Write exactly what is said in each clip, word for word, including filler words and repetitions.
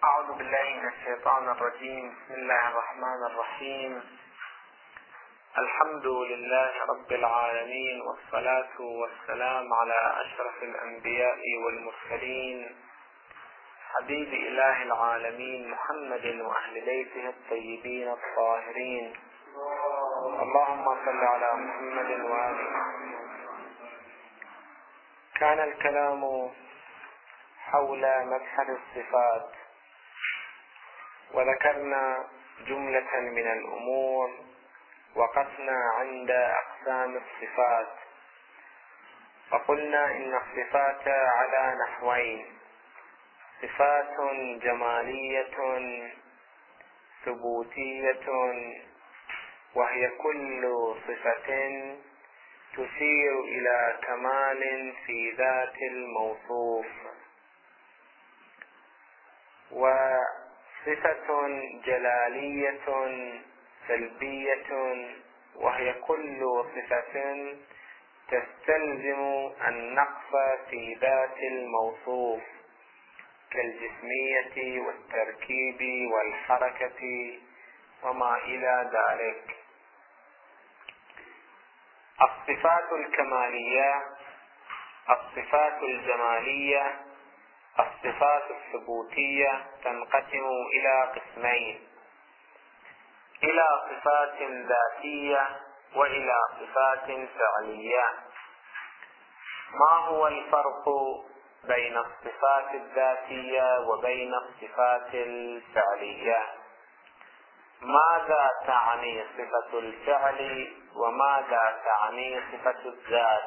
أعوذ بالله من الشيطان الرجيم. بسم الله الرحمن الرحيم. الحمد لله رب العالمين، والصلاة والسلام على أشرف الأنبياء والمرسلين، حبيب إله العالمين محمد وأهل بيته الطيبين الطاهرين. اللهم صل على محمد وآل محمد. كان الكلام حول مبحث الصفات، وذكرنا جملة من الأمور، وقفنا عند أقسام الصفات، فقلنا إن الصفات على نحوين: صفات جمالية ثبوتية، وهي كل صفة تشير إلى كمال في ذات الموصوف، وصفة جلالية سلبية، وهي كل صفة تستلزم النقص في ذات الموصوف كالجسمية والتركيب والحركة وما إلى ذلك. الصفات الكمالية، الصفات الجمالية، الصفات الثبوتية تنقسم إلى قسمين: إلى صفات ذاتية وإلى صفات فعلية. ما هو الفرق بين الصفات الذاتية وبين الصفات الفعلية؟ ماذا تعني صفة الفعل وماذا تعني صفة الذات؟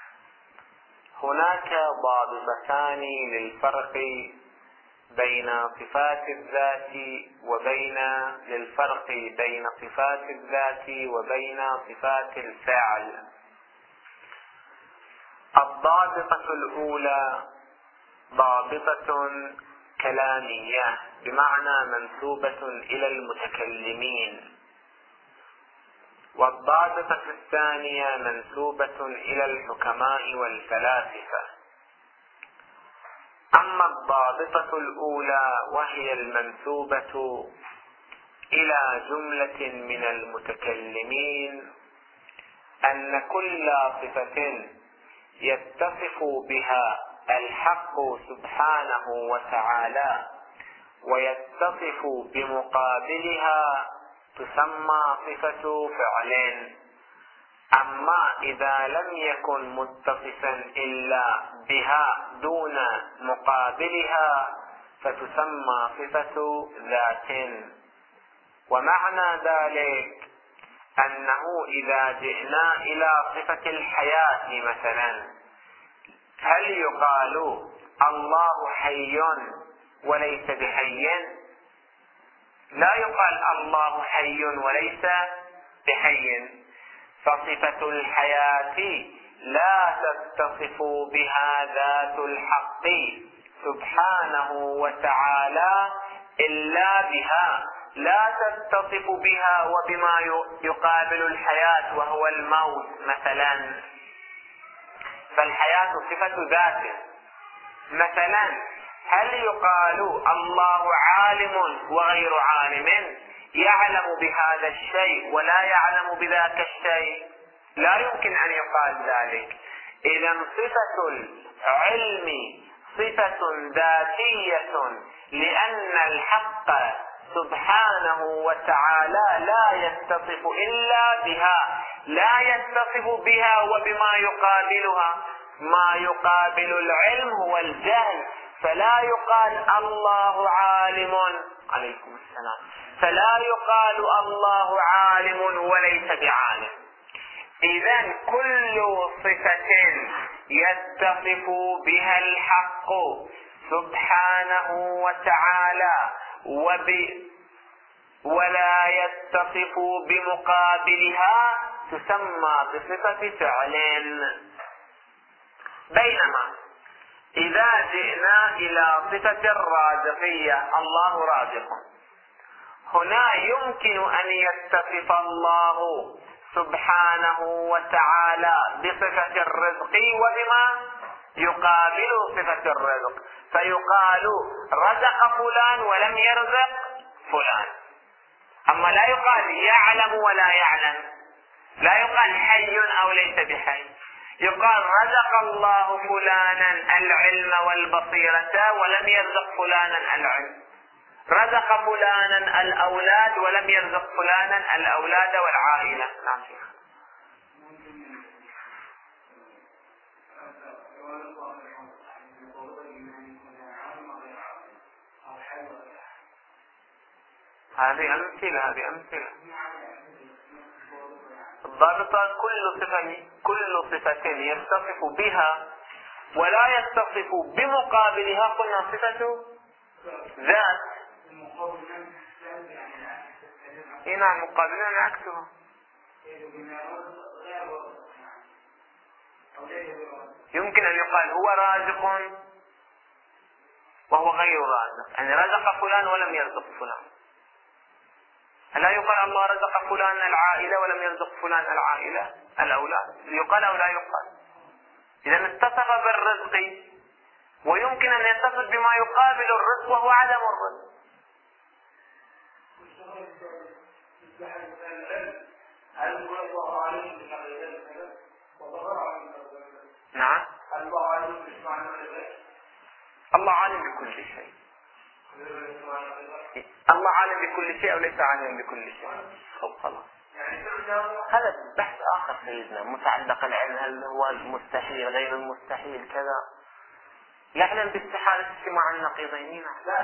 هناك ضابطتان للفرق بين صفات الذات وبين للفرق بين صفات الذات وبين صفات الفعل. الضابطة الأولى ضابطة كلامية، بمعنى منسوبة إلى المتكلمين، والضابطة الثانية منسوبة إلى الحكماء والفلاسفة. أما الضابطة الأولى وهي المنسوبة إلى جملة من المتكلمين، أن كل صفة يتصف بها الحق سبحانه وتعالى ويتصف بمقابلها تسمى صفة فعل. أما إذا لم يكن متصفا إلا بها دون مقابلها فتسمى صفة ذات. ومعنى ذلك أنه إذا جئنا إلى صفة الحياة مثلا، هل يقال الله حي وليس بحي؟ لا يقال الله حي وليس بحي. فصفة الحياة لا تتصف بها ذات الحق سبحانه وتعالى إلا بها، لا تتصف بها وبما يقابل الحياة وهو الموت مثلا. فالحياة صفة ذات. مثلا هل يقال الله عالم وغير عالم؟ يعلم بهذا الشيء ولا يعلم بذاك الشيء؟ لا يمكن أن يقال ذلك. إذا صفة العلم صفة ذاتية، لأن الحق سبحانه وتعالى لا يتصف إلا بها، لا يتصف بها وبما يقابلها. ما يقابل العلم هو الجهل، فلا يقال الله عالم، عليكم السلام، فلا يقال الله عالم وليس بعالم. إذن كل صفة يتصف بها الحق سبحانه وتعالى وب ولا يتصف بمقابلها تسمى بصفة فعل. بينما إذا جئنا إلى صفة الرازقية، الله رازق، هنا يمكن أن يتصف الله سبحانه وتعالى بصفة الرزق وبما يقابل صفة الرزق، فيقال رزق فلان ولم يرزق فلان. أما لا يقال يعلم ولا يعلم، لا يقال حي أو ليس بحي، يقال رزق الله فلانا العلم والبصيرة ولم يرزق فلانا العلم، رزق فلانا الأولاد ولم يرزق فلانا الأولاد والعائلة. نعم شيخ. هذه أمثلة هذه أمثلة الضابطة. كل صفة كل صفة يتصف بها ولا يتصف بمقابلها قلنا صفة ذات. هنا مقابلها عكسها. يمكن أن يقال هو رازق وهو غير رازق، يعني رزق فلان ولم يرزق فلان. لا يقال الله رزق فلان العائلة ولم يرزق فلان العائلة الأولاد، يقال أو لا يقال. إذا اتصف بالرزق ويمكن أن يتصف بما يقابل الرزق وهو عدم الرزق. نعم. الله عالم بكل شيء. الله عالم بكل شيء أو ليس عالم بكل شيء؟ خلاص. هذا بحث آخر سيدنا متعلق العلم، هل هو المستحيل غير المستحيل كذا. يعلم باستحالة اجتماع النقيضين.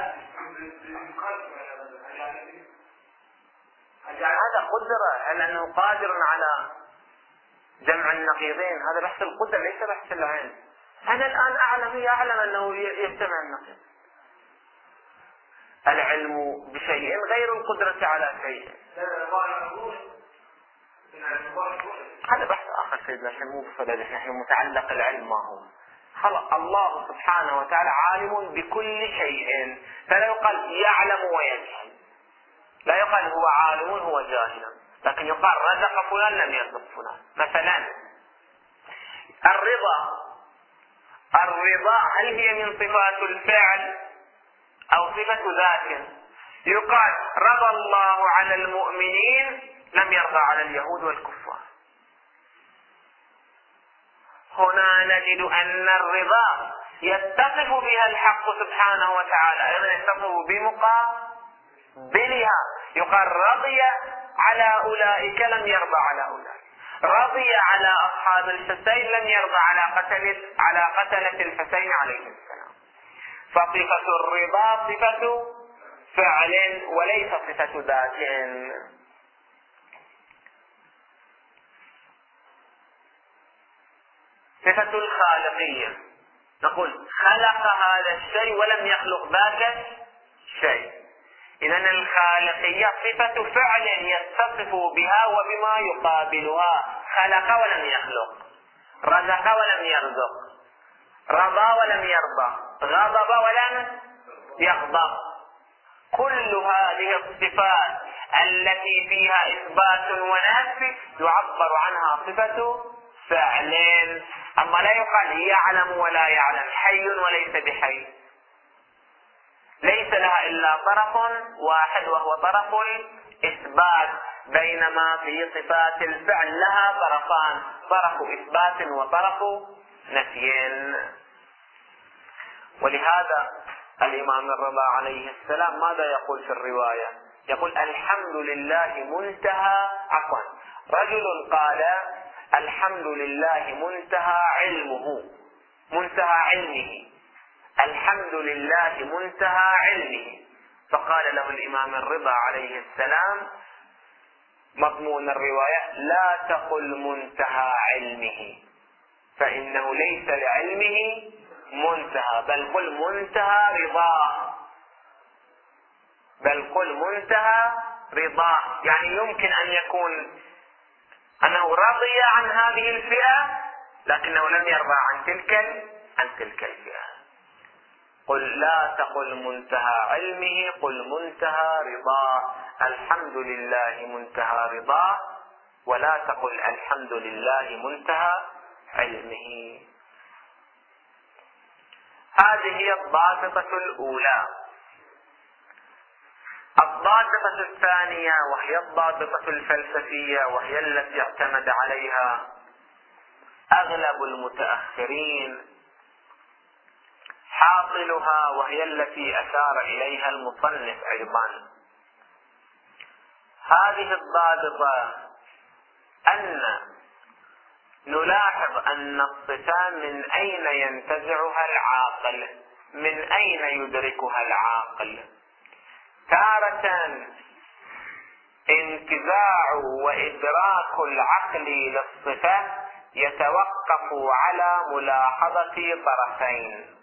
هذا قدرة، لأنه قادر على جمع النقيضين. هذا بحث القدرة ليس بحث العلم. أنا الآن أعلم هي أعلم أنه يجتمع النقيض. العلم بشيء غير القدرة على شيء. هذا بحث آخر سيدنا، عشان مو بصدد نحن متعلق العلم ما هو. خلق الله سبحانه وتعالى عالم بكل شيء، فلا يقال يعلم ويجهل، لا يقال هو عالم هو جاهل، لكن يقال رزق فلان لم يرزق فلان. مثلا الرضا، الرضا هل هي من صفات الفعل أو صفة ذات؟ يقال رضى الله على المؤمنين لم يرضى على اليهود والكفار. هنا نجد أن الرضا يتصف بها الحق سبحانه وتعالى، أيضا يتصف بمقابلها. يقال رضي على أولئك لم يرضى على أولئك، رضي على أصحاب الحسين لم يرضى على قتلة على قتلة الحسين عليه السلام. فصفة الرضا صفة فعل وليس صفة ذات. صفة الخالقية، نقول خلق هذا الشيء ولم يخلق ذاك الشيء. إذن الخالقية صفة فعل يتصف بها وبما يقابلها. خلق ولم يخلق، رزق ولم يرزق، رضى ولم يرضى، غضب ولم يغضب. كل هذه الصفات التي فيها إثبات ونفي يعبر عنها صفة فعل. أما لا يقال يعلم ولا يعلم، حي وليس بحي، ليس لها إلا طرف واحد وهو طرف الإثبات، بينما في صفات الفعل لها طرفان، طرف إثبات وطرف نفي. ولهذا الإمام الرضا عليه السلام ماذا يقول في الرواية؟ يقول الحمد لله منتهى عفوا رجل قال الحمد لله منتهى علمه منتهى علمه الحمد لله منتهى علمه. فقال له الإمام الرضا عليه السلام مضمون الرواية لا تقل منتهى علمه فإنه ليس لعلمه منتهى، بل قل منتهى رضاه، بل قل منتهى رضاه. يعني يمكن أن يكون أنه رضي عن هذه الفئة لكنه لم يرضى عن تلك عن تلك الفئة. قل لا تقل منتهى علمه، قل منتهى رضاه. الحمد لله منتهى رضاه، ولا تقل الحمد لله منتهى علمه. هذه هي الضابطة الأولى. الضابطة الثانية وهي الضابطة الفلسفية، وهي التي اعتمد عليها أغلب المتأخرين، حاصلها وهي التي أشار إليها المصنف أيضا. هذه الضابطة أن نلاحظ أن الصفة من أين ينتزعها العاقل، من أين يدركها العاقل. تارة انتزاع وإدراك العقل للصفة يتوقف على ملاحظة طرفين،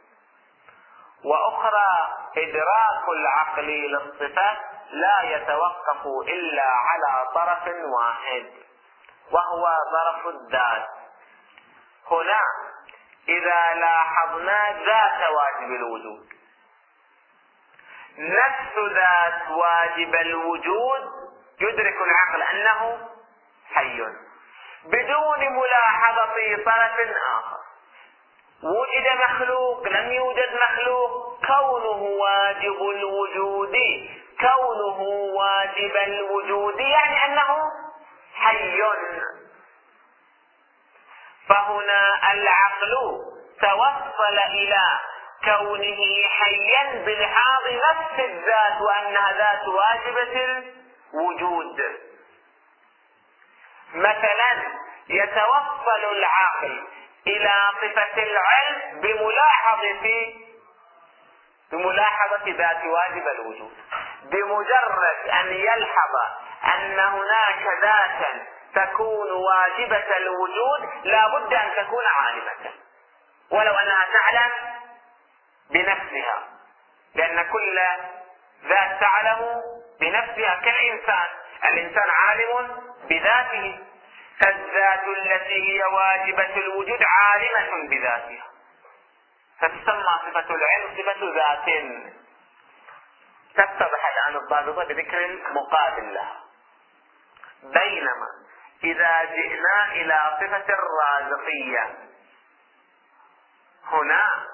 وأخرى إدراك العقل للصفة لا يتوقف إلا على طرف واحد وهو ظرف الذات. هنا إذا لاحظنا ذات واجب الوجود، نفس ذات واجب الوجود يدرك العقل أنه حي بدون ملاحظة طرف آخر. وجد مخلوق لم يوجد مخلوق، كونه واجب الوجود، كونه واجب الوجود يعني أنه حي. فهنا العقل توصل إلى كونه حيا بلحاظ نفس الذات وأنها ذات واجبة الوجود. مثلا يتوصل العقل إلى صفة العلم بملاحظة بملاحظة ذات واجب الوجود. بمجرد أن يلحظ أن هناك ذاتا تكون واجبة الوجود لا بد أن تكون عالمة ولو أنها تعلم بنفسها، لأن كل ذات تعلم بنفسها كالإنسان. الإنسان عالم بذاته، فالذات التي هي واجبة الوجود عالمة بذاتها، فتسمى صفة العلم صفة ذات. تتضح الآن الضابطة بذكر مقابل لها. بينما إذا جئنا إلى صفة الرازقية، هنا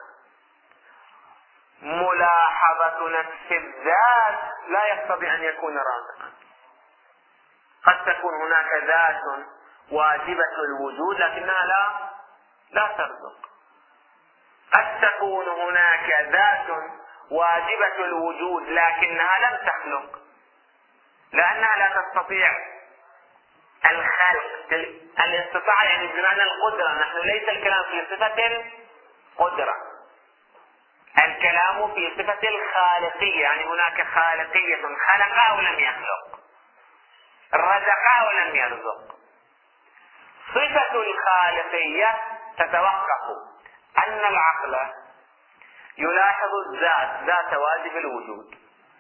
ملاحظة نفس الذات لا يقتضي أن يكون رازقا. قد تكون هناك ذات واجبة الوجود لكنها لا لا ترزق. قد تكون هناك ذات واجبة الوجود لكنها لم تخلق، لأنها لا تستطيع الخلق. الاستطاعة يعني بمعنى القدرة، نحن ليس الكلام في صفة القدرة، الكلام في صفة الخالقية، يعني هناك خالقية، خلق أو لم يخلق، رزق أو لم يرزق. صفة الخالقية تتوقف أن العقل يلاحظ الذات ذات واجب الوجود،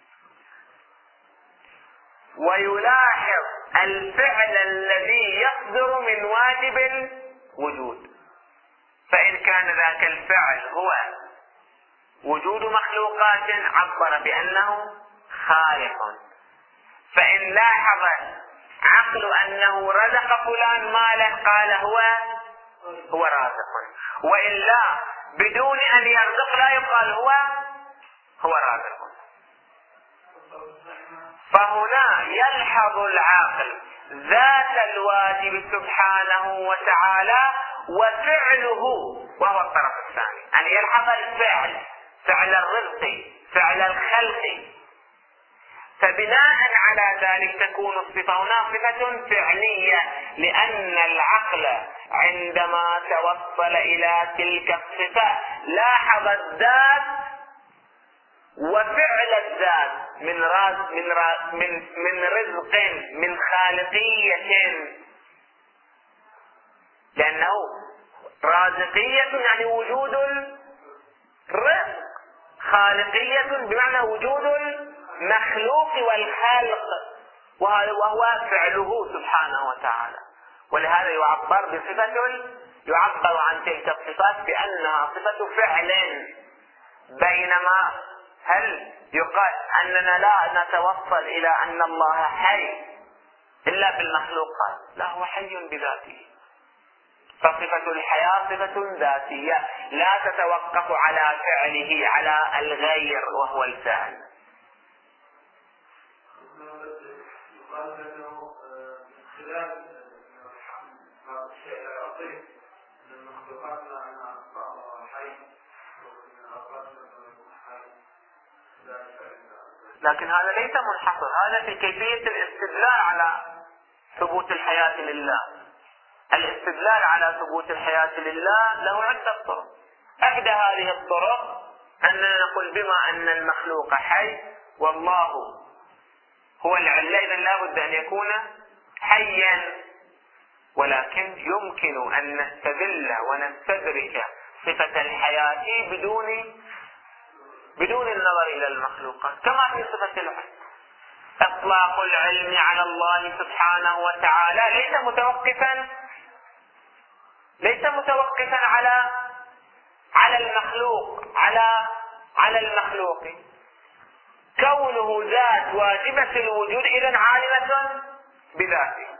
ويلاحظ الفعل الذي يصدر من واجب الوجود. فإن كان ذاك الفعل هو وجود مخلوقات عبر بأنه خالق. فإن لاحظ عقل أنه رزق فلان مالا قال هو هو رازق، وإلا بدون أن يرزق لا يقال هو هو رازق. فهنا يلحظ العاقل ذات الواجب سبحانه وتعالى وفعله، وهو الطرف الثاني أن يلحظ الفعل، فعل الرزق، فعل الخلق. فبناء على ذلك تكون الصفة هنا صفة فعلية، لأن العقل عندما توصل إلى تلك الصفة لاحظ الذات وفعل الذات من راز من راز من من رزق، من خالقية، لأنه رازقية يعني وجود الرزق، خالقية بمعنى وجود المخلوق والخالق، وهو فعله سبحانه وتعالى. ولهذا يعبر بصفة يعبر عن تلك الصفات بأنها صفة فعل. بينما هل يقال أننا لا نتوصل إلى أن الله حي إلا بالمخلوقات؟ لا، هو حي بذاته. فصفة الحياة صفة ذاتية لا تتوقف على فعله، على الغير وهو الفعل. لكن هذا ليس منحصر، هذا في كيفية الاستدلال على ثبوت الحياة لله. الاستدلال على ثبوت الحياة لله له عدة طرق. إحدى هذه الطرق أننا نقول بما أن المخلوق حي والله هو العلة، إذن لا بد أن يكون حيا، ولكن يمكن أن نستدل ونستدرك صفة الحياة بدون بدون النظر إلى المخلوقات، كما في صفة العلم. إطلاق العلم على الله سبحانه وتعالى ليس متوقفا ليس متوقفا على على المخلوق على على المخلوق. كونه ذات واجبة الوجود إذن عالمة بذاته.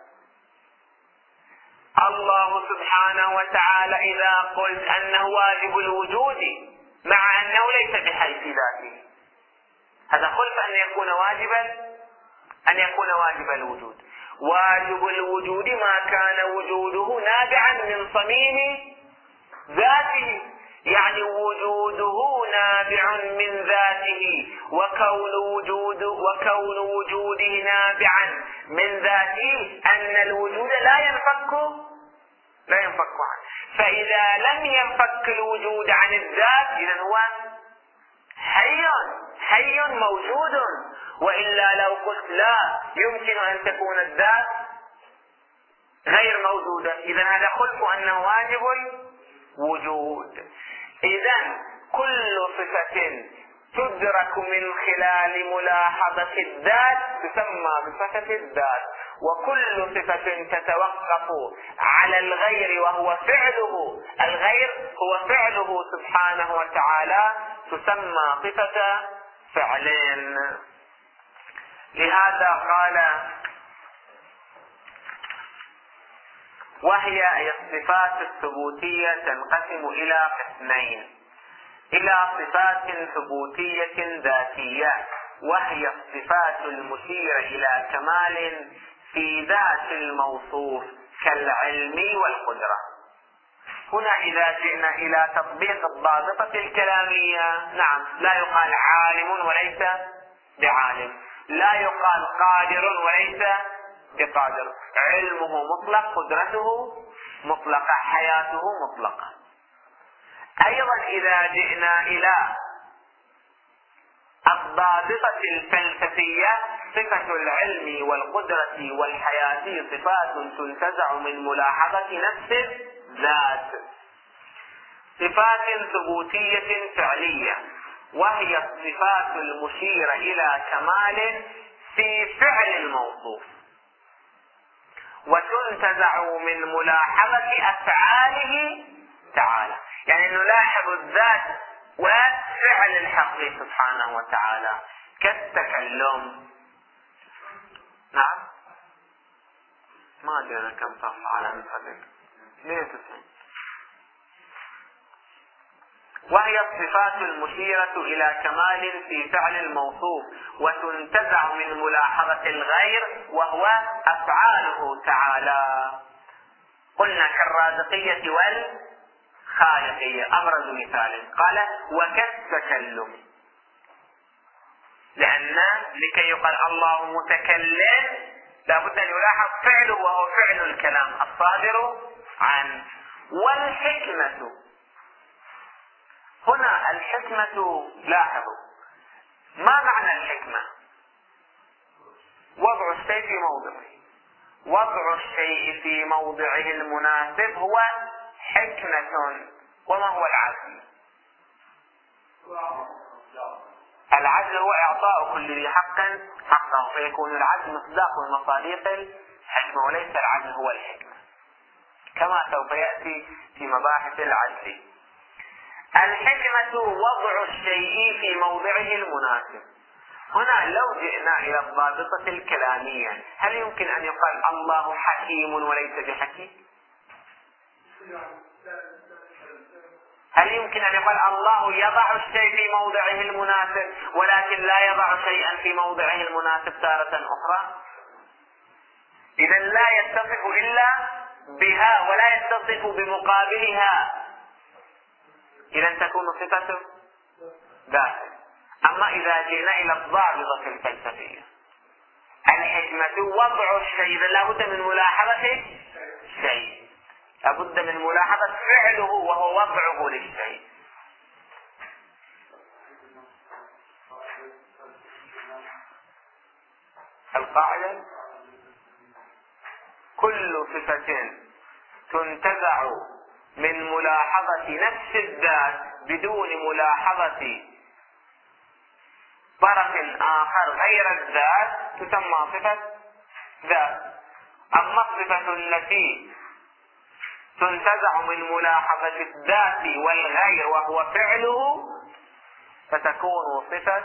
الله سبحانه وتعالى إذا قلت أنه واجب الوجود مع أنه ليس بحي في ذاته، هذا خلف أن يكون واجبا أن يكون واجب الوجود. واجب الوجود ما كان وجوده نابعا من صميم ذاته، يعني وجوده نابع من ذاته، وكون وجوده وكون وجوده نابعا من ذاته أن الوجود لا ينفك لا ينفك عنه. فإذا لم ينفك الوجود عن الذات إذن هو حي حي موجود. وإلا لو قلت لا يمكن أن تكون الذات غير موجودة، إذن هذا خلف أنه واجب الوجود. إذن كل صفة تدرك من خلال ملاحظة الذات تسمى بصفة الذات، وكل صفة تتوقف على الغير وهو فعله، الغير هو فعله سبحانه وتعالى، تسمى صفة فعلين. لهذا قال وهي أي الصفات الثبوتية تنقسم إلى قسمين: إلى صفات ثبوتية ذاتية وهي الصفات المشيرة إلى كمال في ذات الموصوف كالعلم والقدرة. هنا إذا جئنا إلى تطبيق الضابطة الكلامية، نعم، لا يقال عالم وليس بعالم، لا يقال قادر وليس بقادر، علمه مطلق، قدرته مطلقة، حياته مطلقة. أيضا إذا جئنا إلى الضابطة الفلسفية، صفة العلم والقدرة والحياة صفات تنتزع من ملاحظة نفس الذات، صفات ثبوتية فعلية، وهي الصفات المشيرة إلى كمال في فعل الموصوف، وتنتزع من ملاحظة أفعاله تعالى، يعني نلاحظ الذات وفعل الحق سبحانه وتعالى كالتكلم. نعم، ما أدري أنا كم صفحة على مفردك. اثنين وتسعين. وهي الصفات المشيرة إلى كمال في فعل الموصوف، وتنتزع من ملاحظة الغير وهو أفعاله تعالى. قلنا كالرازقية والخالقية. أبرز مثال قال وكالتكلم، لأن لكي يقال الله متكلم لابد أن يلاحظ فعله وهو فعل الكلام الصادر عنه. والحكمة، هنا الحكمة لاحظوا ما معنى الحكمة؟ وضع الشيء في موضعه، وضع الشيء في موضعه المناسب هو حكمة. وما هو العدل؟ العدل هو إعطاء كل ذي حق حقه، فيكون العدل مصداق المصادق الحكمة، وليس العدل هو الحكمة كما سوف يأتي في مباحث العدل. الحكمة وضع الشيء في موضعه المناسب. هنا لو جئنا إلى الضابطة الكلامية، هل يمكن أن يقال الله حكيم وليس بحكيم؟ هل يمكن أن يقول الله يضع الشيء في موضعه المناسب ولكن لا يضع شيئا في موضعه المناسب تارة أخرى؟ إذا لا يتصف إلا بها ولا يتصف بمقابلها، إذا تكون صفة ذات. أما إذا جئنا إلى الضابطة الفلسفية، الحكمة وضع الشيء، إذا لابد من ملاحظة الشيء، لابد من ملاحظة فعله وهو وضعه للشيء. القاعدة: كل صفة تنتزع من ملاحظة نفس الذات بدون ملاحظة طرف آخر غير الذات تسمى صفة ذات. أما الصفة التي تنتزع من ملاحظة الذات والغير وهو فعله فتكون صفة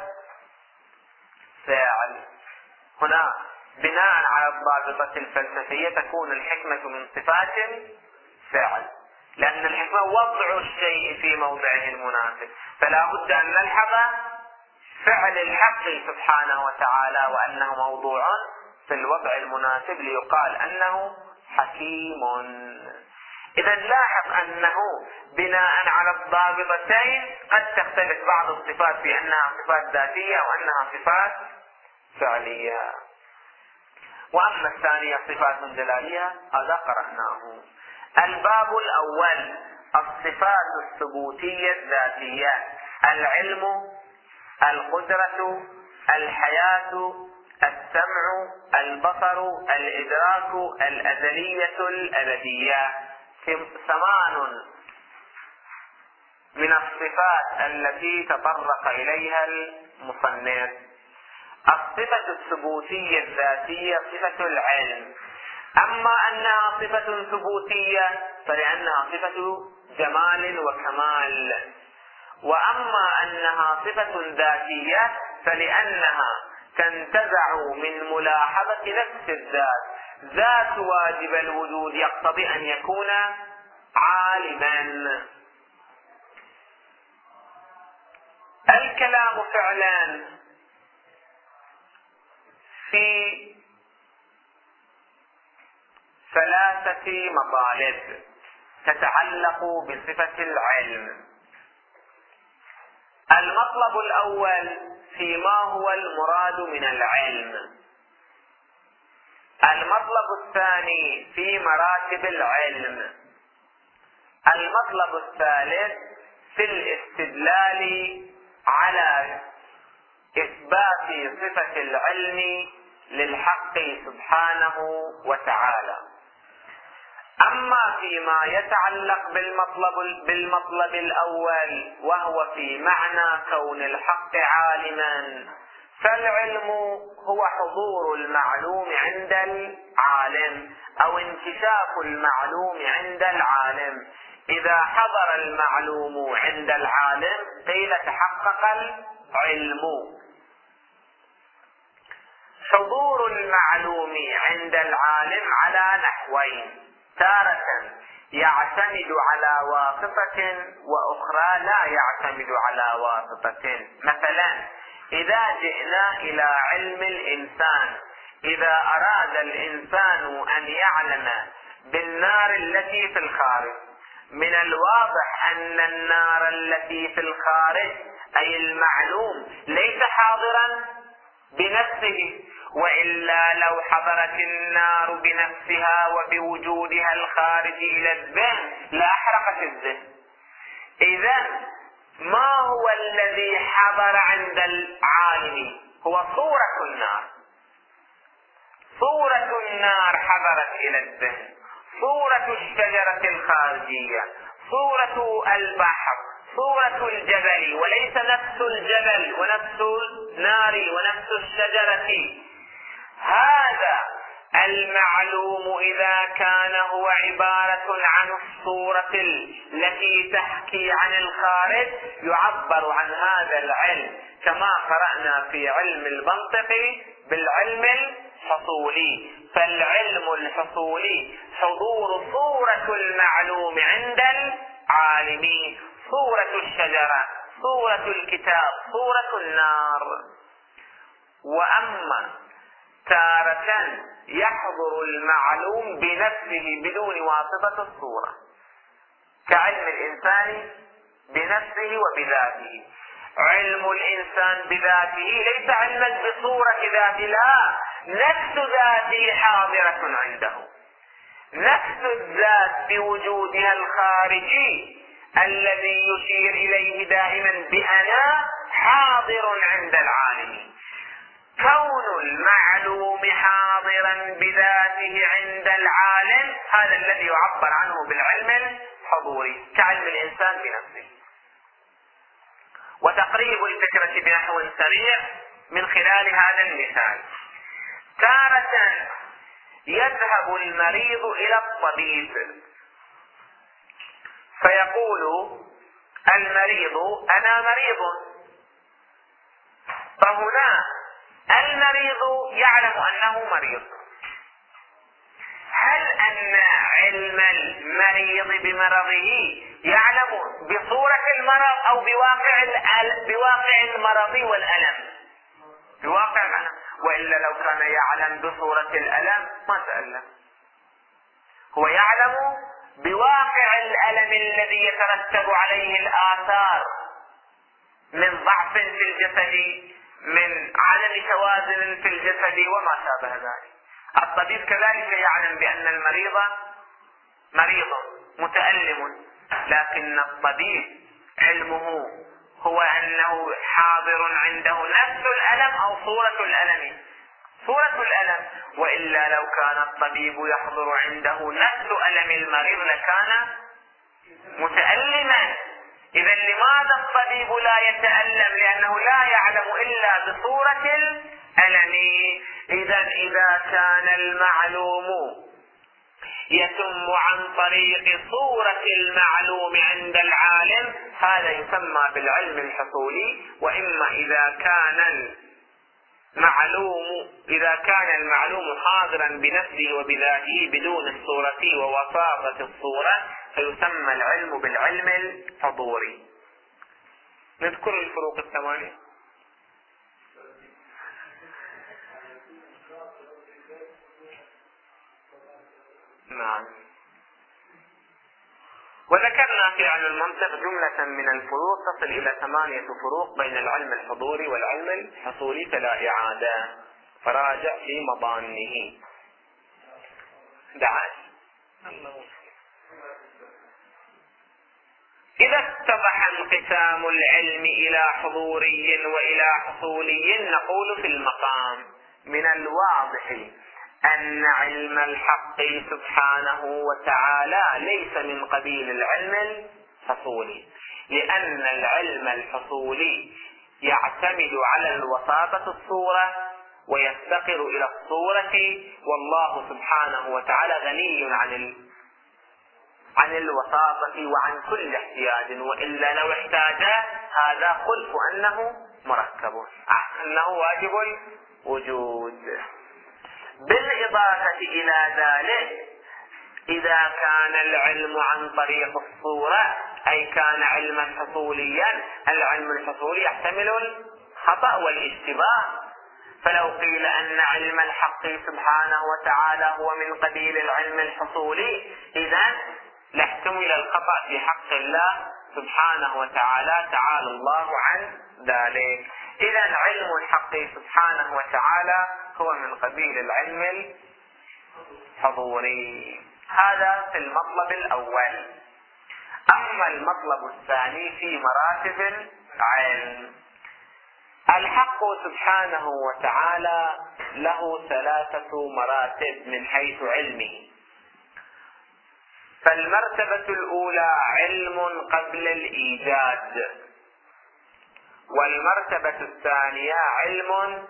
فاعل. هنا بناء على الضابطة الفلسفية تكون الحكمة من صفات فاعل، لأن الحكمة وضع الشيء في موضعه المناسب، فلا بد أن نلحظ فعل الحق سبحانه وتعالى وأنه موضوع في الوضع المناسب ليقال أنه حكيم. إذا لاحظ أنه بناء على الضابطتين قد تختلف بعض الصفات بأنها صفات ذاتية وأنها صفات فعلية. وأما الثانية صفات دلالية هذا قرأناه. الباب الأول: الصفات الثبوتية الذاتية: العلم، القدرة، الحياة، السمع، البصر، الإدراك، الأزلية، الأبدية. ثمان من الصفات التي تطرق إليها المصنف. الصفة الثبوتية الذاتية صفة العلم، أما أنها صفة ثبوتية فلأنها صفة جمال وكمال، وأما أنها صفة ذاتية فلأنها تنتزع من ملاحظة نفس الذات. ذات واجب الوجود يقتضي أن يكون عالما. الكلام فعلا في ثلاثة مطالب تتعلق بصفة العلم. المطلب الأول فيما هو المراد من العلم. المطلب الثاني في مراتب العلم. المطلب الثالث في الاستدلال على إثبات صفة العلم للحق سبحانه وتعالى. أما فيما يتعلق بالمطلب, بالمطلب الأول وهو في معنى كون الحق عالما، فالعلم هو حضور المعلوم عند العالم أو انكشاف المعلوم عند العالم. إذا حضر المعلوم عند العالم قيل تحقق العلم. حضور المعلوم عند العالم على نحوين: تارة يعتمد على واسطة وأخرى لا يعتمد على واسطة. مثلا إذا جئنا إلى علم الإنسان، إذا أراد الإنسان أن يعلم بالنار التي في الخارج، من الواضح أن النار التي في الخارج أي المعلوم ليس حاضرا بنفسه، وإلا لو حضرت النار بنفسها وبوجودها الخارج إلى الذهن لأحرقت الذهن. إذن ما هو الذي حضر عند العالم؟ هو صورة النار. صورة النار حضرت إلى الذهن، صورة الشجرة الخارجية، صورة البحر، صورة الجبل، وليس نفس الجبل ونفس النار ونفس الشجرة. هذا المعلوم إذا كان هو عبارة عن الصورة التي تحكي عن الخارج يعبر عن هذا العلم كما قرأنا في علم المنطق بالعلم حصولي. فالعلم الحصولي حضور صورة المعلوم عند العالم، صورة الشجرة، صورة الكتاب، صورة النار. وأما تارة يحضر المعلوم بنفسه بدون واسطة الصورة، كعلم الإنسان بنفسه وبذاته. علم الإنسان بذاته ليس علما بصورة ذاته، لا، نفس ذاته حاضرة عنده، نفس الذات بوجودها الخارجي الذي يشير إليه دائما بأنا حاضر عند العالم. كون المعلوم حاضرا بذاته عند العالم هذا الذي يعبر عنه بالعلم الحضوري، كعلم الإنسان بنفسه. وتقريب الفكرة بنحو سريع من خلال هذا المثال: تارة يذهب المريض إلى الطبيب فيقول المريض أنا مريض، فهنا المريض يعلم أنه مريض. هل أن علم المريض بمرضه يعلم بصورة المرض أو بواقع بواقع المرض والألم؟ بواقع الألم، وإلا لو كان يعلم بصورة الألم ما تألم. هو يعلم بواقع الألم الذي يترتب عليه الآثار من ضعف في الجسد، من عدم توازن في الجسد وما شابه ذلك. الطبيب كذلك يعلم بأن المريض مريض متألم، لكن الطبيب علمه هو أنه حاضر عنده نفس الألم أو صورة الألم، صورة الألم. وإلا لو كان الطبيب يحضر عنده نفس ألم المريض لكان متألما. إذا لماذا الطبيب لا يتألم؟ لأنه لا يعلم إلا بصورة الألم. إذا إذا كان المعلوم يتم عن طريق صورة المعلوم عند العالم هذا يسمى بالعلم الحصولي. وإما إذا كان المعلوم إذا كان المعلوم حاضرا بنفسه وبذاته بدون الصورة ووساطة الصورة فيسمى العلم بالعلم الحضوري. نذكر الفروق الثمانية. نعم. وذكرنا في علم المنطق جملة من الفروق تصل إلى ثمانية فروق بين العلم الحضوري والعلم الحصولي، فلا إعادة، فراجع في مضانه. دعاء. إذا اتضح انقسام العلم إلى حضوري وإلى حصولي نقول في المقام: من الواضح أن علم الحق سبحانه وتعالى ليس من قبيل العلم الحصولي، لأن العلم الحصولي يعتمد على الوساطة الصورة ويفتقر إلى الصورة، والله سبحانه وتعالى غني عن ال... عن الوساطة وعن كل احتياج، وإلا لو احتاج هذا خلف أنه مركب، أنه واجب الوجود. بالإضافة إلى ذلك إذا كان العلم عن طريق الصورة أي كان علما حصوليا، العلم الحصولي يحتمل الخطأ والاشتباه. فلو قيل أن علم الحق سبحانه وتعالى هو من قبيل العلم الحصولي إذن لاحتمل الخطأ في حق الله سبحانه وتعالى، تعالى الله عن ذلك. إذن علم الحق سبحانه وتعالى هو من قبيل العلم الحضوري. هذا في المطلب الأول. أما المطلب الثاني في مراتب العلم، الحق سبحانه وتعالى له ثلاثة مراتب من حيث علمه. فالمرتبة الأولى علم قبل الإيجاد، والمرتبة الثانية علم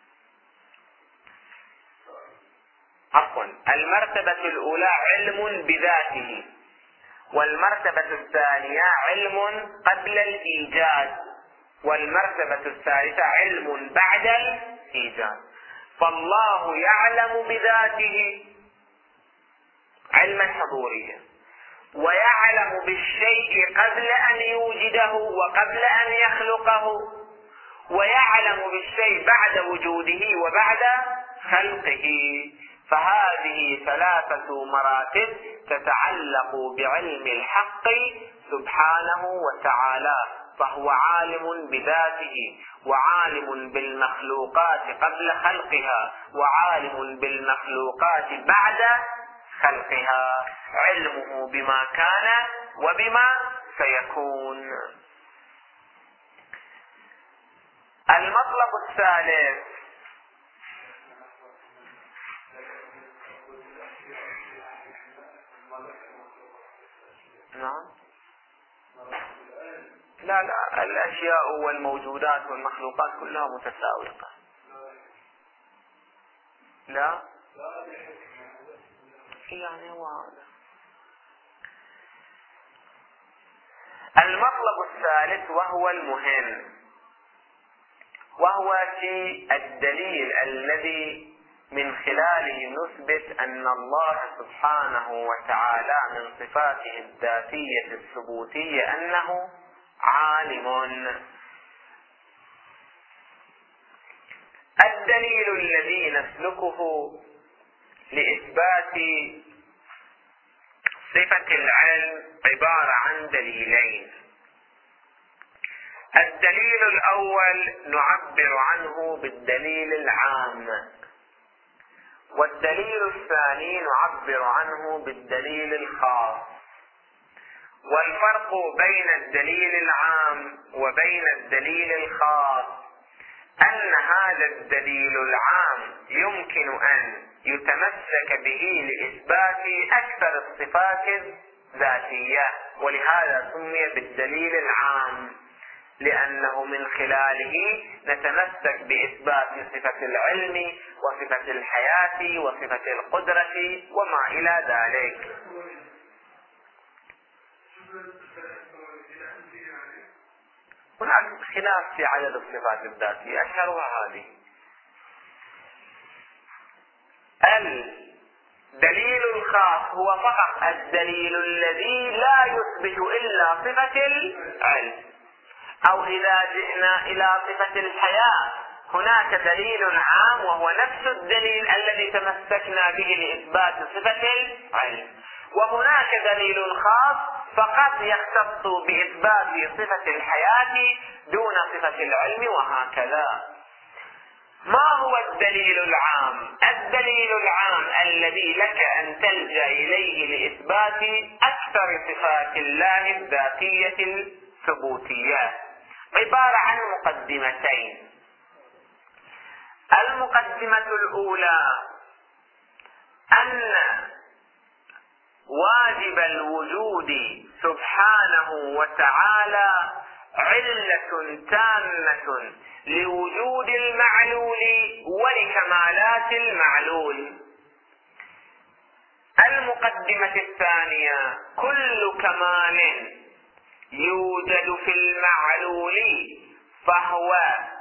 عفوا المرتبة الأولى علم بذاته، والمرتبة الثانية علم قبل الإيجاد، والمرتبة الثالثة علم بعد الإيجاد. فالله يعلم بذاته علم الحضورية، ويعلم بالشيء قبل أن يوجده وقبل أن يخلقه، ويعلم بالشيء بعد وجوده وبعد خلقه. فهذه ثلاثة مراتب تتعلق بعلم الحق سبحانه وتعالى، فهو عالم بذاته، وعالم بالمخلوقات قبل خلقها، وعالم بالمخلوقات بعد خلقها، علمه بما كان وبما سيكون. المطلب الثالث، نعم لا لا الأشياء والموجودات والمخلوقات كلها متساوية. لا يعني هو هذا. المطلب الثالث وهو المهم، وهو في الدليل الذي من خلاله نثبت أن الله سبحانه وتعالى من صفاته الذاتية الثبوتية أنه عالم. الدليل الذي نسلكه لإثبات صفة العلم عبارة عن دليلين. الدليل الأول نعبر عنه بالدليل العام، والدليل الثاني نعبر عنه بالدليل الخاص. والفرق بين الدليل العام وبين الدليل الخاص أن هذا الدليل العام يمكن أن يتمسك به لإثبات أكثر الصفات الذاتية، ولهذا سمي بالدليل العام، لأنه من خلاله نتمسك بإثبات صفة العلم وصفة الحياة وصفة القدرة وما إلى ذلك. هناك خلاف في عدد الصفات الذاتية، أشهرها هذه. الدليل الخاص هو فقط الدليل الذي لا يثبت إلا صفة العلم. أو إذا جئنا إلى صفة الحياة هناك دليل عام وهو نفس الدليل الذي تمسكنا به لإثبات صفة العلم، وهناك دليل خاص فقط يختص بإثبات صفة الحياة دون صفة العلم، وهكذا. ما هو الدليل العام؟ الدليل العام الذي لك أن تلجأ إليه لإثبات أكثر صفات الله الذاتية الثبوتية عبارة عن مقدمتين. المقدمة الأولى أن واجب الوجود سبحانه وتعالى علة تامة لوجود المعلول ولكمالات المعلول. المقدمة الثانية كل كمال يوجد في المعلول فهو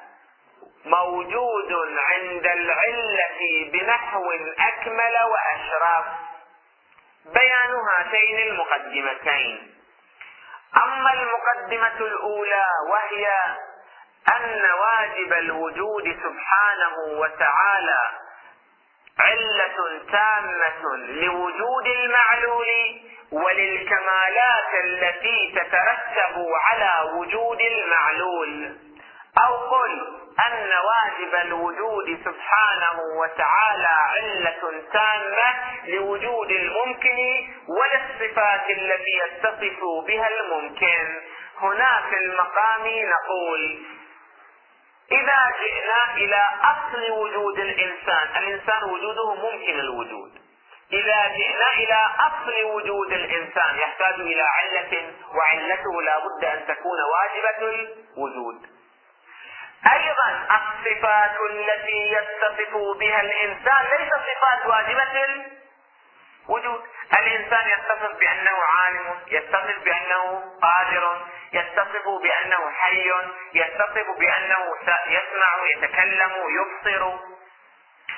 موجود عند العلة بنحو أكمل وأشرف. بيان هاتين المقدمتين. أما المقدمة الأولى وهي أن واجب الوجود سبحانه وتعالى علة تامة لوجود المعلول وللكمالات التي تترتب على وجود المعلول، أو قل أن واجب الوجود سبحانه وتعالى علة تامة لوجود الممكن وللصفات التي يتصف بها الممكن. هنا في المقام نقول إذا جئنا إلى أصل وجود الإنسان، الإنسان وجوده ممكن الوجود. إذا جئنا إلى أصل وجود الإنسان يحتاج إلى علة، وعلته لا بد أن تكون واجبة الوجود. أيضا الصفات التي يتصف بها الإنسان ليس صفات واجبة الوجود. الإنسان يتصف بأنه عالم، يتصف بأنه قادر، يتصف بأنه حي، يتصف بأنه يسمع، يتكلم، يبصر.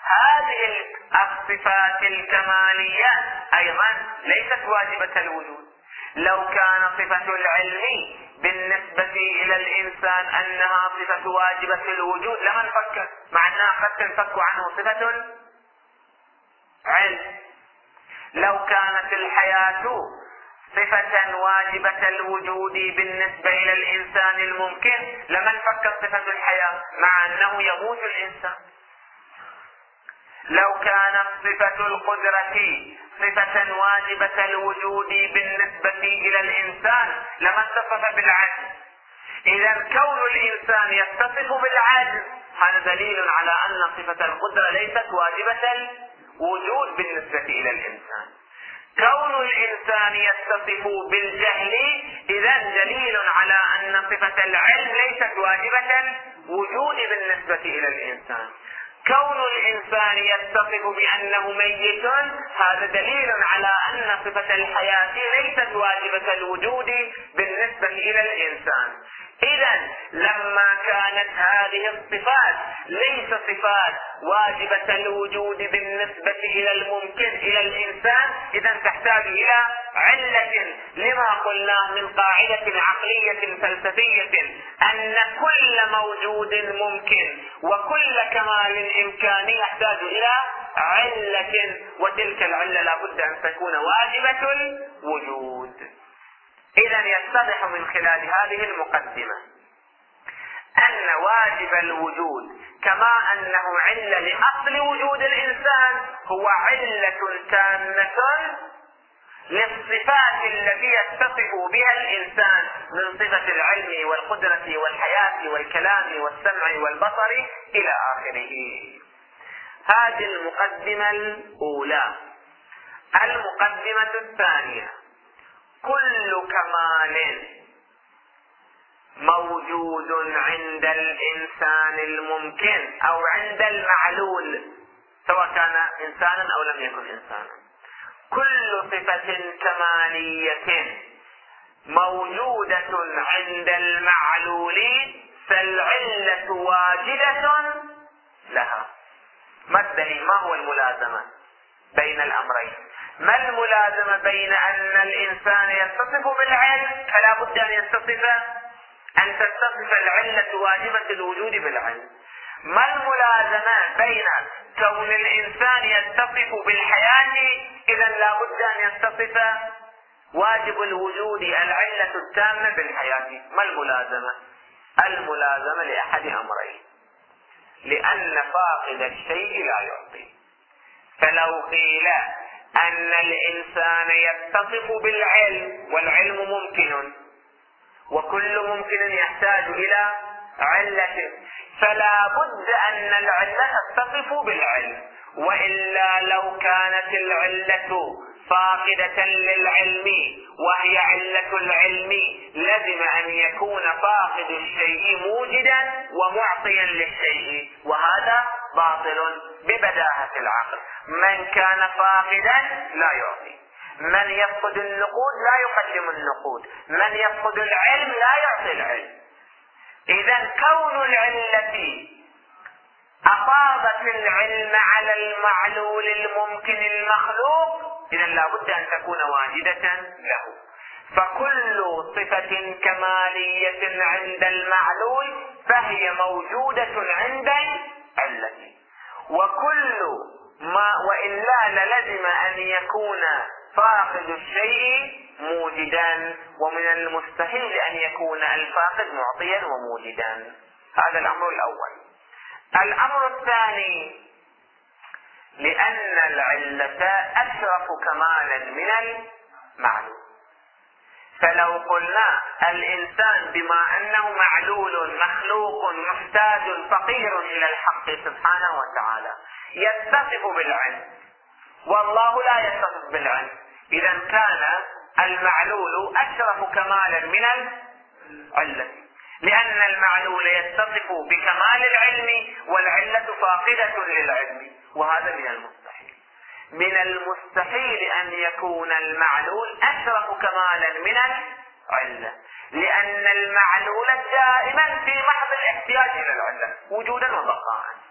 هذه الصفات الكمالية أيضا ليست واجبة الوجود. لو كان صفة العلم بالنسبة إلى الإنسان أنها صفة واجبة الوجود لما نفكر، مع أنها قد تنفك عنه صفة علم. لو كانت الحياة صفة واجبة الوجود بالنسبة إلى الإنسان الممكن لما نفكر صفة الحياة، مع أنه يموت الإنسان. لو كانت صفة القدرة صفة واجبة الوجود بالنسبة إلى الإنسان لما اتصف بالعجز. إذا كون الإنسان يتصف بالعجز هذا دليل على أن صفة القدرة ليست واجبة الوجود بالنسبة إلى الإنسان. كون الإنسان يتصف بالجهل إذا دليل على أن صفة العلم ليست واجبة الوجود بالنسبة إلى الإنسان. كون الإنسان يتصف بأنه ميت هذا دليل على أن صفة الحياة ليست واجبة الوجود بالنسبة إلى الإنسان. إذا لما كانت هذه الصفات ليس صفات واجبة الوجود بالنسبة إلى الممكن إلى الإنسان، إذا تحتاج إلى علة لما قلناه من قاعدة عقلية فلسفية أن كل موجود ممكن وكل كمال إمكاني يحتاج إلى علة، وتلك العلة لا بد أن تكون واجبة الوجود. إذا يتضح من خلال هذه المقدمة أن واجب الوجود كما أنه علة لأصل وجود الإنسان هو علة تامة للصفات التي يتصف بها الإنسان من صفة العلم والقدرة والحياة والكلام والسمع والبصر إلى آخره. هذه المقدمة الأولى. المقدمة الثانية: كل كمال موجود عند الإنسان الممكن أو عند المعلول سواء كان إنسانا أو لم يكن إنسانا، كل صفة كمالية موجودة عند المعلول فالعلة واجدة لها. ما الدليل؟ ما هو الملازمة بين الأمرين؟ ما الملازمة بين أن الإنسان يتصف بالعلم فلا بد أن يتصف أن تتصف العلة واجبة الوجود بالعلم؟ ما الملازمة بين كون الإنسان يتصف بالحياة إذا لا بد أن يتصف واجب الوجود العلة التامة بالحياة؟ ما الملازمة؟ الملازمة لأحد أمرين: لأن فاقد الشيء لا يعطي. فلو قيل أن الإنسان يتصف بالعلم والعلم ممكن وكل ممكن يحتاج إلى علة، فلا بد أن العلة تتصف بالعلم، وإلا لو كانت العلة فاقدة للعلم وهي علة العلم لازم أن يكون فاقد الشيء موجدا ومعطيا للشيء، وهذا باطل ببداهة العقل. من كان فاقدا لا يعطي، من يفقد النقود لا يقدم النقود، من يفقد العلم لا يعطي العلم. إذا كون العلة أفاضت العلم على المعلول الممكن المخلوق إذا لا بد أن تكون واجدة له. فكل صفة كمالية عند المعلول فهي موجودة عند العلة، وكل ما وإلا للزم أن يكون فاقد الشيء موجدا، ومن المستحيل أن يكون الفاقد معطيا وموجدا. هذا الأمر الأول. الأمر الثاني: لأن العلة أشرف كمالا من المعلول. فلو قلنا الإنسان بما أنه معلول مخلوق محتاج فقير إلى الحق سبحانه وتعالى يتصف بالعلم والله لا يتصف بالعلم، إذا كان المعلول أشرف كمالا من العلة، لأن المعلول يتصف بكمال العلم والعلة فاقدة للعلم، وهذا من المستحيل. من المستحيل أن يكون المعلول أشرف كمالا من العلة، لأن المعلول دائما في محض الاحتياج إلى العلة وجودا وبقاء.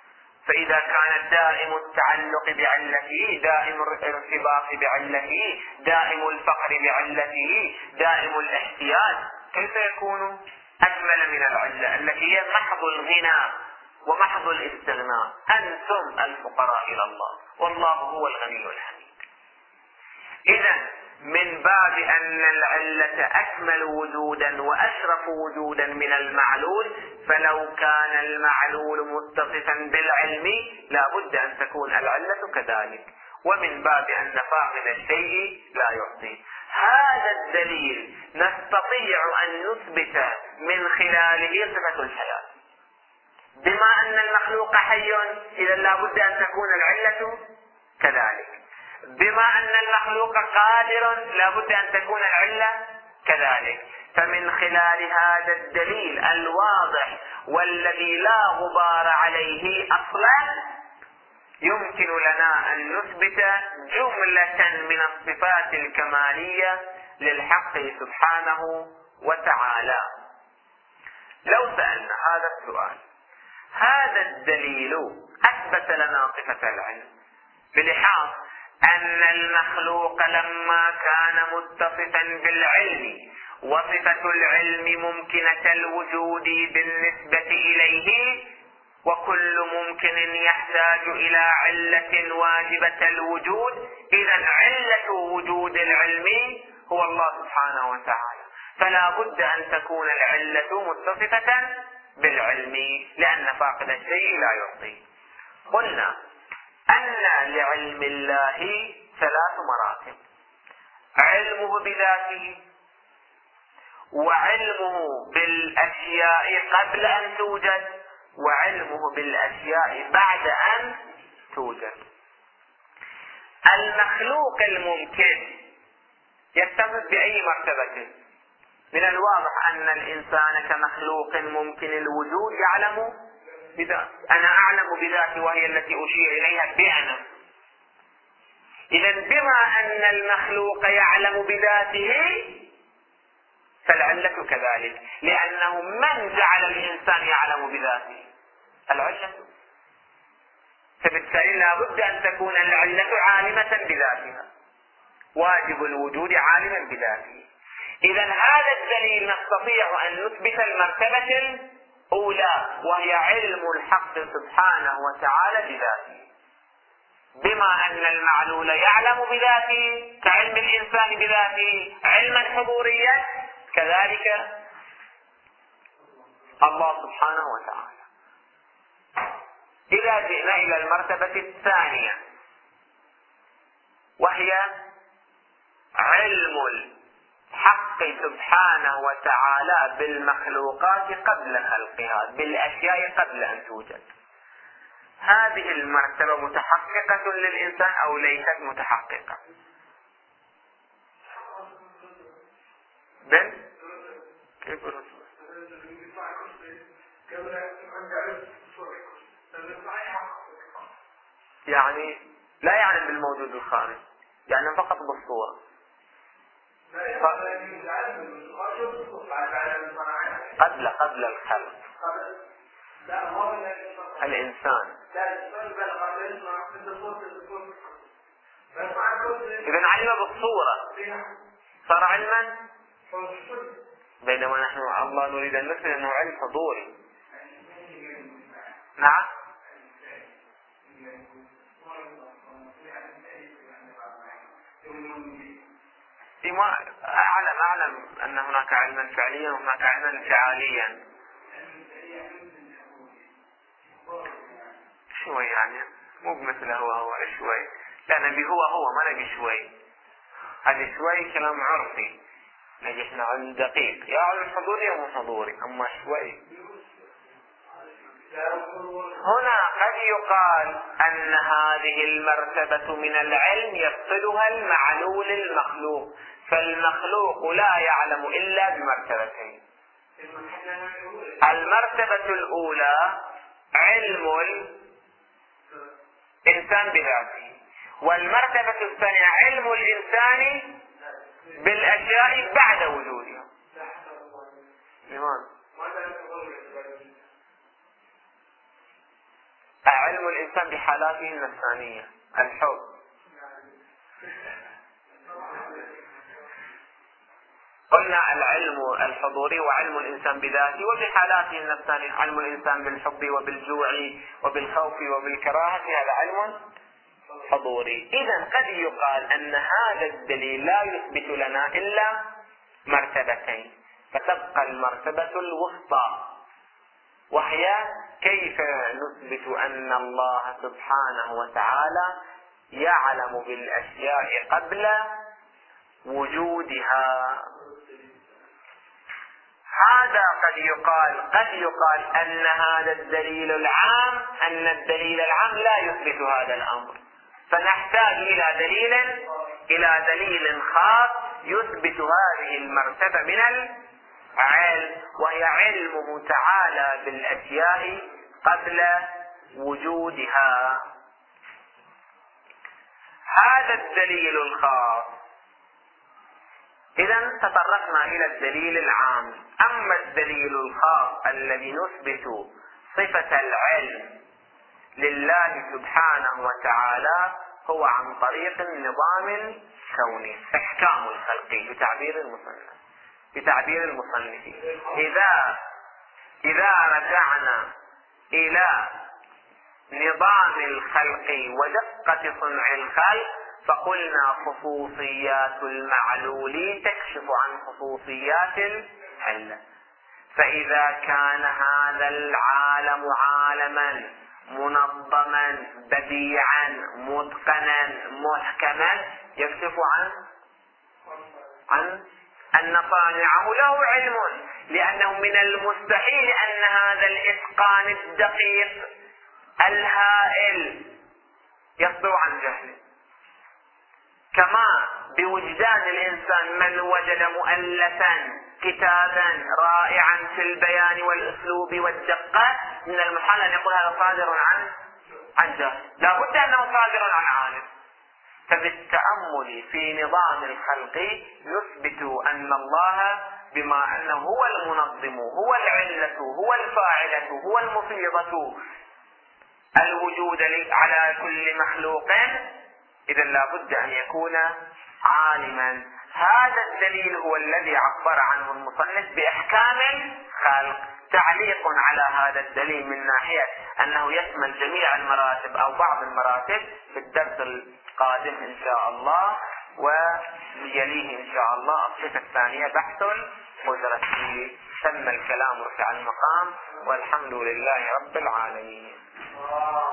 فإذا كان دائم التعلق بعلته، دائم الارتباط بعلته، دائم الفقر بعلته، دائم الاحتياج، كيف يكون أكمل من العلة التي هي محض الغنى ومحض الاستغناء؟ أنتم الفقراء إلى الله والله هو الغني الحميد. إذن من باب أن العلة أكمل وجودا وأشرف وجودا من المعلول، فلو كان المعلول متصفا بالعلم لا بد أن تكون العلة كذلك، ومن باب أن فاقد الشيء لا يعطيه. هذا الدليل نستطيع أن نثبت من خلاله صفة الحياة. بما أن المخلوق حي إذا لا بد أن تكون العلة كذلك، بما أن المخلوق قادر لا بد أن تكون العلة كذلك. فمن خلال هذا الدليل الواضح والذي لا غبار عليه أصلا يمكن لنا أن نثبت جملة من الصفات الكمالية للحق سبحانه وتعالى. لو سألنا هذا السؤال: هذا الدليل أثبت لنا صفة العلم بلحاظ أن المخلوق لما كان متصفا بالعلم وصفة العلم ممكنة الوجود بالنسبة إليه، وكل ممكن يحتاج إلى علة واجبة الوجود، إذن علة وجود العلم هو الله سبحانه وتعالى، فلا بد أن تكون العلة متصفة بالعلم لأن فاقد الشيء لا يعطي. قلنا أن لعلم الله ثلاث مراتب: علمه بذاته، وعلمه بالأشياء قبل أن توجد، وعلمه بالأشياء بعد أن توجد. المخلوق الممكن يتصف بأي مرتبة؟ من الواضح أن الإنسان كمخلوق ممكن الوجود يعلم بذاته. أنا أعلم بذاتي وهي التي أشير إليها بأنا. إذن بما أن المخلوق يعلم بذاته فالعلة كذلك، لأنه من جعل الإنسان يعلم بذاته؟ العلة. فبالتالي لا بد أن تكون العلة عالمة بذاتها، واجب الوجود عالما بذاته. إذن هذا الدليل نستطيع أن نثبت المرتبة الأولى وهي علم الحق سبحانه وتعالى بذاته. بما أن المعلول يعلم بذاته كعلم الإنسان بذاته علما حضوريا، كذلك الله سبحانه وتعالى. إذا جئنا إلى المرتبة الثانية وهي علم الحق سبحانه وتعالى بالمخلوقات قبل خلقها، بالأشياء قبل أن توجد. هذه المرتبة متحققة للإنسان أو ليست متحققة؟ بل كيف يعني لا يعلم بالموجود الخارج، يعني فقط بالصورة. ف... قبل قبل الخلق الإنسان. إذن علم بالصورة صار علما، بينما نحن الله نريد أن نثبت أنه علم حضوري. نعم. ما أعلم أعلم أن هناك علما فعليا وهناك علما فعاليا. شوي يعني مو بمثل هو هو شوي، لا نبي هو هو ما نبي شوي. هذا شوي كلام عرفي، نجي احنا علم دقيق، يا علم حضوري أو مو حضوري. أما شوي هنا قد يقال أن هذه المرتبة من العلم يفقدها المعلول المخلوق، فالمخلوق لا يعلم إلا بمرتبتين. المرتبة الأولى علم الإنسان بذاته، والمرتبة الثانية علم الإنسان بالأشياء بعد وجودها. لماذا؟ علم الإنسان بحالاته النفسانية، الحب. قلنا العلم الحضوري وعلم الإنسان بذاته وبحالاته النفسانية، علم الإنسان بالحب وبالجوع وبالخوف وبالكراهة هذا علم حضوري. إذن قد يقال أن هذا الدليل لا يثبت لنا إلا مرتبتين، فتبقى المرتبة الوسطى، وهي كيف نثبت أن الله سبحانه وتعالى يعلم بالأشياء قبل وجودها. هذا قد يقال قد يقال أن هذا الدليل العام أن الدليل العام لا يثبت هذا الأمر، فنحتاج إلى دليل إلى دليل خاص يثبت هذه المرتبة من العلم، وهي علمه تعالى بالأشياء قبل وجودها. هذا الدليل الخاص. إذن تطرقنا إلى الدليل العام. أما الدليل الخاص الذي نثبت صفة العلم لله سبحانه وتعالى هو عن طريق النظام الكوني، إحكام الخلق بتعبير المصنف بتعبير المصنف إذا إذا رجعنا إلى نظام الخلق ودقة صنع الخلق فقلنا خصوصيات المعلول تكشف عن خصوصيات العلة. فإذا كان هذا العالم عالما منظما بديعا متقنا محكما يكشف عن عن أن صانعه له علم، لأنه من المستحيل أن هذا الإتقان الدقيق الهائل يصدر عن جهل. كما بوجدان الإنسان من وجد مؤلفا كتابا رائعا في البيان والأسلوب والدقة من المحال أن يقول هذا صادر عن عن جهل، لا بد أنه صادر عن عالم. فبالتأمل في نظام الخلق يثبت أن الله بما أنه هو المنظم هو العلة هو الفاعلة هو المفيضة الوجود على كل مخلوق، إذا لا بد أن يكون عالما. هذا الدليل هو الذي عبر عنه المصنف بإحكام الخلق. تعليق على هذا الدليل من ناحية أنه يشمل جميع المراتب أو بعض المراتب في الدرس القادم إن شاء الله، ويليه إن شاء الله الصفة الثانية بحث قدرة. تم الكلام رفع المقام، والحمد لله رب العالمين.